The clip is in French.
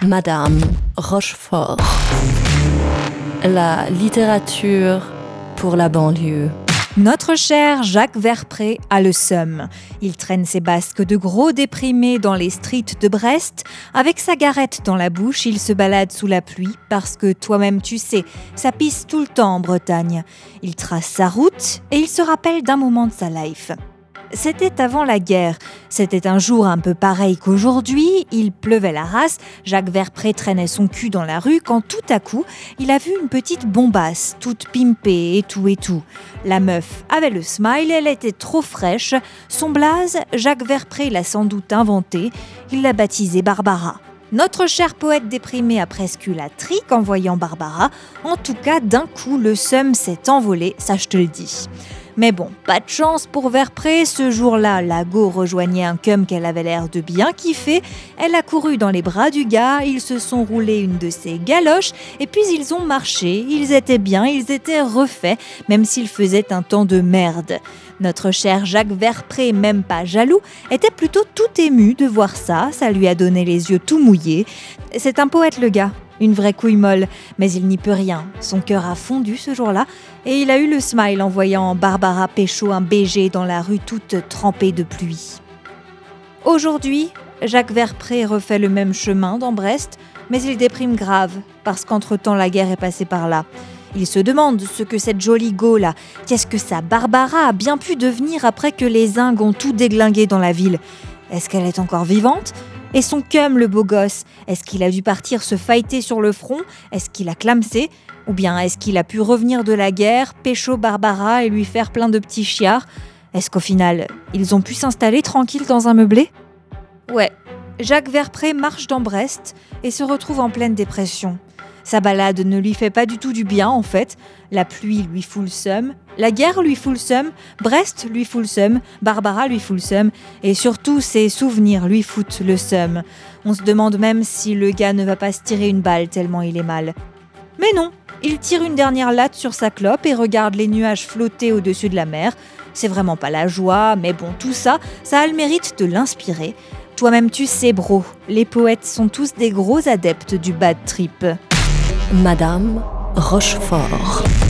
Madame Rochefort. La littérature pour la banlieue. Notre cher Jacques Verpré a le seum. Il traîne ses basques de gros déprimé dans les streets de Brest. Avec sa garette dans la bouche, il se balade sous la pluie parce que toi-même tu sais, ça pisse tout le temps en Bretagne. Il trace sa route et il se rappelle d'un moment de sa life. C'était avant la guerre. C'était un jour un peu pareil qu'aujourd'hui. Il pleuvait la race. Jacques Verpré traînait son cul dans la rue quand tout à coup, il a vu une petite bombasse, toute pimpée et tout. La meuf avait le smile, elle était trop fraîche. Son blaze, Jacques Verpré l'a sans doute inventé. Il l'a baptisée Barbara. Notre cher poète déprimé a presque eu la trique en voyant Barbara. En tout cas, d'un coup, le seum s'est envolé, ça je te le dis. Mais bon, pas de chance pour Verpré, ce jour-là, la go rejoignait un cum qu'elle avait l'air de bien kiffer. Elle a couru dans les bras du gars, ils se sont roulés une de ses galoches et puis ils ont marché. Ils étaient bien, ils étaient refaits, même s'il faisait un temps de merde. Notre cher Jacques Verpré, même pas jaloux, était plutôt tout ému de voir ça, ça lui a donné les yeux tout mouillés. C'est un poète le gars. Une vraie couille molle, mais il n'y peut rien. Son cœur a fondu ce jour-là et il a eu le smile en voyant Barbara pécho un BG dans la rue toute trempée de pluie. Aujourd'hui, Jacques Verpré refait le même chemin dans Brest, mais il déprime grave parce qu'entre-temps la guerre est passée par là. Il se demande ce que cette jolie go là, qu'est-ce que sa Barbara a bien pu devenir après que les zingues ont tout déglingué dans la ville. Est-ce qu'elle est encore vivante ? Et son cum, le beau gosse, est-ce qu'il a dû partir se fighter sur le front ? Est-ce qu'il a clamsé ? Ou bien est-ce qu'il a pu revenir de la guerre, pécho Barbara et lui faire plein de petits chiards ? Est-ce qu'au final, ils ont pu s'installer tranquilles dans un meublé ? Ouais, Jacques Verpré marche dans Brest et se retrouve en pleine dépression. Sa balade ne lui fait pas du tout du bien en fait. La pluie lui fout le seum, la guerre lui fout le seum, Brest lui fout le seum, Barbara lui fout le seum et surtout ses souvenirs lui foutent le seum. On se demande même si le gars ne va pas se tirer une balle tellement il est mal. Mais non, il tire une dernière latte sur sa clope et regarde les nuages flotter au-dessus de la mer. C'est vraiment pas la joie, mais bon, tout ça, ça a le mérite de l'inspirer. Toi-même tu sais bro, les poètes sont tous des gros adeptes du bad trip. Madame Rochefort.